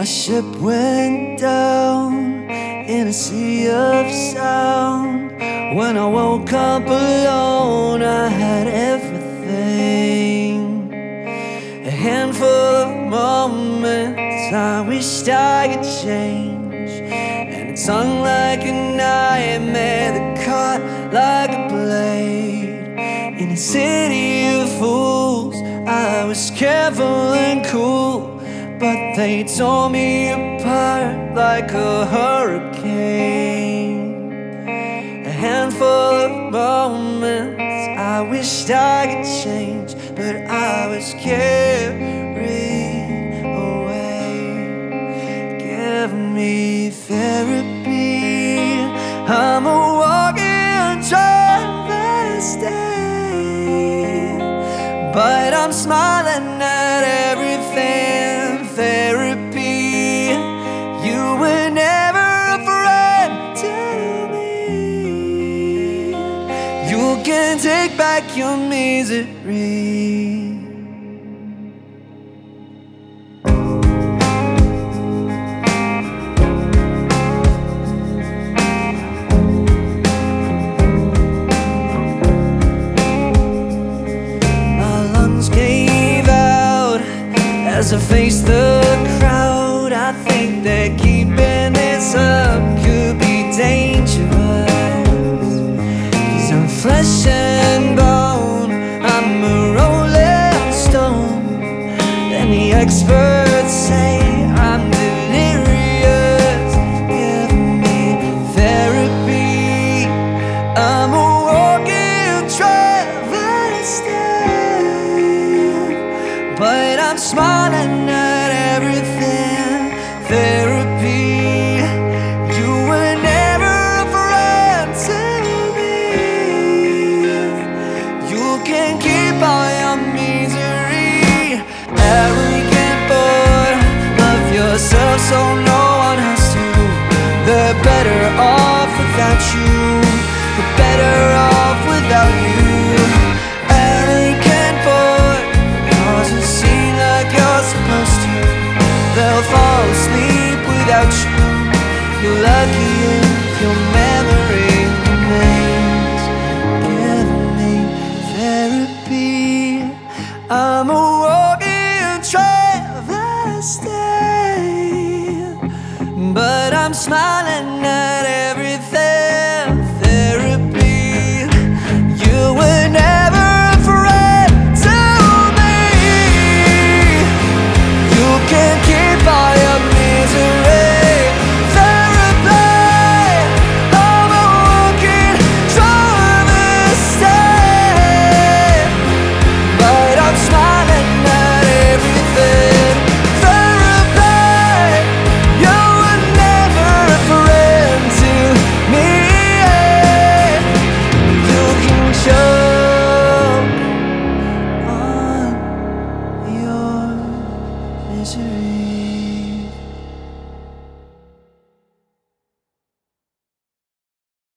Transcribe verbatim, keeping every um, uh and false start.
ship went down in a sea of sound. When I woke up alone, I had everything. A handful of moments I wished I could change, and it sung like a nightmare that cut like a blade. In a city of fools, I was careful and cool, but they tore me apart like a hurricane. A handful of moments I wished I could change, but I was carried away. Give me therapy, I'm a walking travesty, but I'm smiling at everything. Therapy, you were never a friend to me. You can take back your misery. As I face the crowd, I think that keeping this up could be dangerous. 'Cause I'm flesh and bone, I'm a rolling stone, and the experts say I'm delirious. Give me therapy, I'm a walking travesty, but I'm smiling at everything. Therapy, you were never a friend to me. You can keep all your misery. Arrogant boy, love yourself so no one has to. They're better off without you. They're better